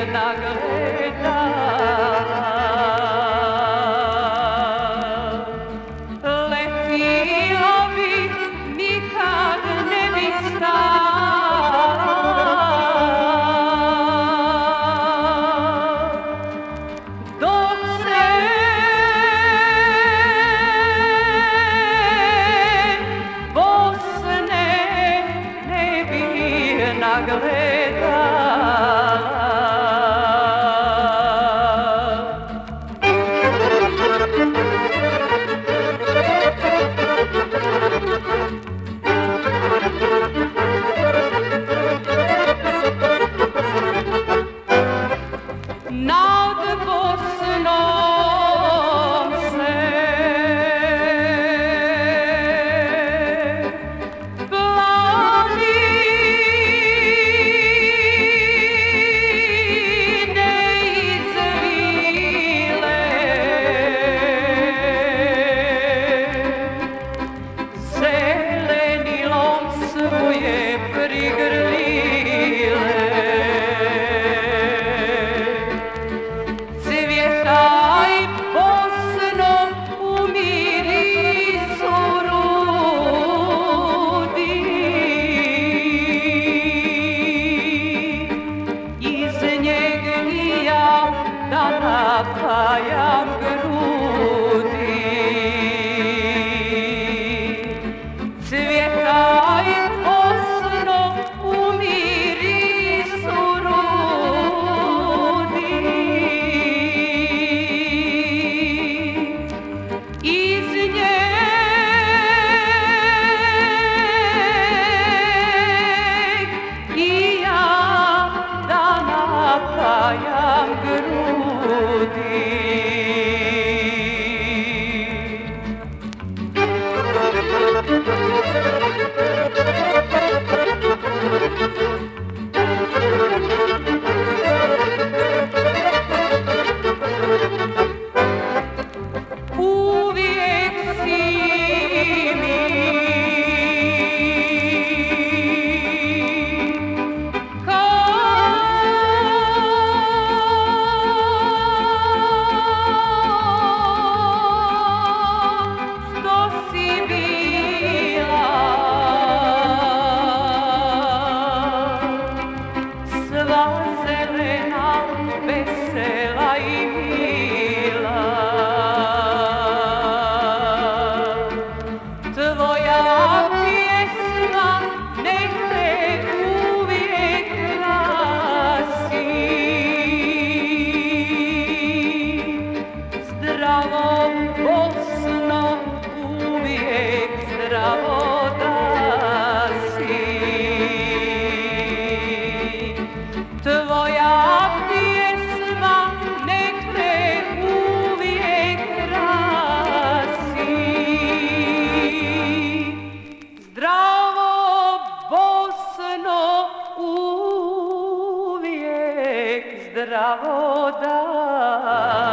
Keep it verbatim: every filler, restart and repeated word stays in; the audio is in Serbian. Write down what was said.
nagleda. Letio bih, nikad ne bih stao, dok se Bosne ne bih nagledala. Nad Bosnom se planine izvile, zelenilom svoje prigrlile. Cvjetaj Bosno u mirisu rudi, iz njeg ni ja da napajam grudi. Cvjetaj Bosno u mirisu rudi, iz njeg i ja da napajam grudi. Uvijek si mi kao što si bila, sva zelena, vesela i mila. Tvoja pjesma nek te uvijek krasi, zdravo Bosno, uvijek zdravo da si. Tvoja pjesma nek te uvijek krasi, zdravo Bosno, uvijek zdravo da